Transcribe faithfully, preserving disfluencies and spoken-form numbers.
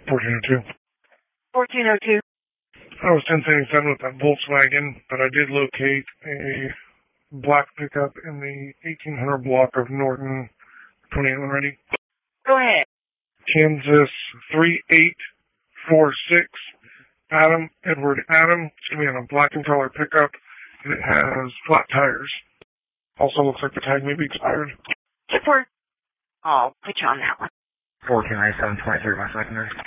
fourteen oh two. fourteen oh two. I was ten seventy-seven with that Volkswagen, but I did locate a black pickup in the eighteen hundred block of Norton. twenty-eight when ready. Go ahead. Kansas three eight four six. Adam, Edward Adam. It's going to be on a black and color pickup, and it has flat tires. Also looks like the tag may be expired. Support. I'll put you on that one. fourteen ninety-seven twenty-three, my secondary.